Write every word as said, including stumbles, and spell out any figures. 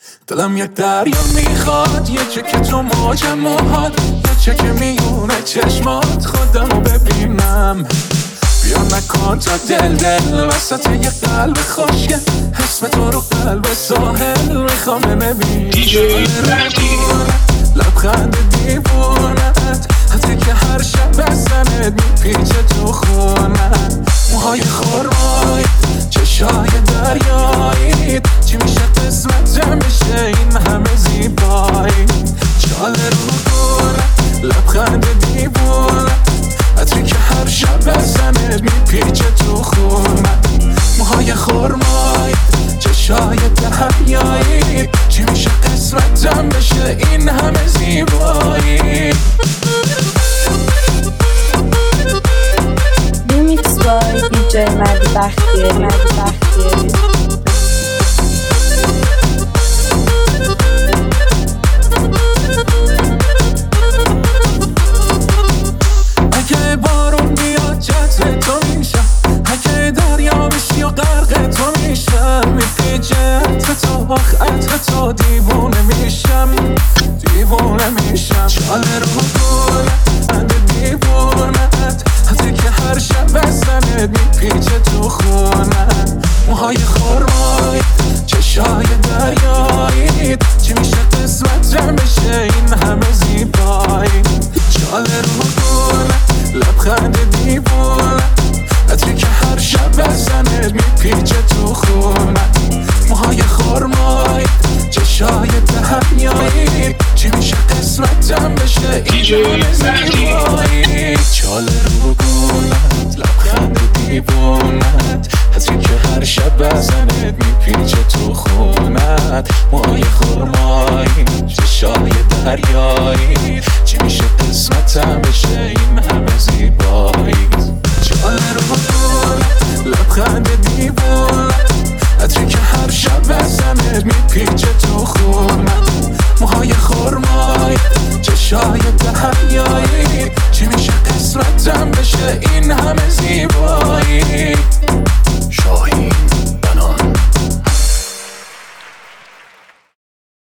دلم یک دریا میخواد، یه چکه تو موج موهات، یه چکه میونه چشمات، خودمو ببینم. بیا نکن تا دل دل وسط یه قلب خوشگل، اسم تو رو قلب ساحل میخوام ببینم. لبخند دیوونت حتی که هر شب بزنت میپیچه تو خونت. موهای خرمایی چشای دریایی، چی میشه قسمت میشه این همه زیبایی. چال رو گونه لبخند دیوونت حتی که هر شب بزنت میپیچه تو خونت. موهای خرمایی چشای دریایی، چی میشه قسمتم بشه این همه زیبایی. Remix by دی جی مهدی بختیاری. مهدی بختیاری. اگه بارون بیاد جزو تو میشم، اگه دریا بشی و غرق تو میشم، میپیچه تو عطر تو دیوونه میشم، دیوونه میشم. چال رو گونه بند دیوونت حتی که هر شب بزنت میپیچه تو خونت. موهای خرمایی چشای دریایی، چی میشه قسمتم بشه این همه زیبایی. چال رو گونه لبخند دیوونت حتی که هر شب بزنت میپیچه تو خونت. موهای خرمایی چشای دریایی، چی میشه قسمتم بشه این همه زیبایی. چال رو گونت لبخند دیوونت حتی که هر شب بزنت میپیچه تو خونت. موهای خرمایی چشای دریایی، چی میشه قسمتم بشه این همه زیبایی. چال رو گونت لبخند دیوونت حتی که هر شب بزنت میپیچه تو خونت. موهای خرمایی چشای دریایی، چی میشه قسمتم بشه این همه زیبایی.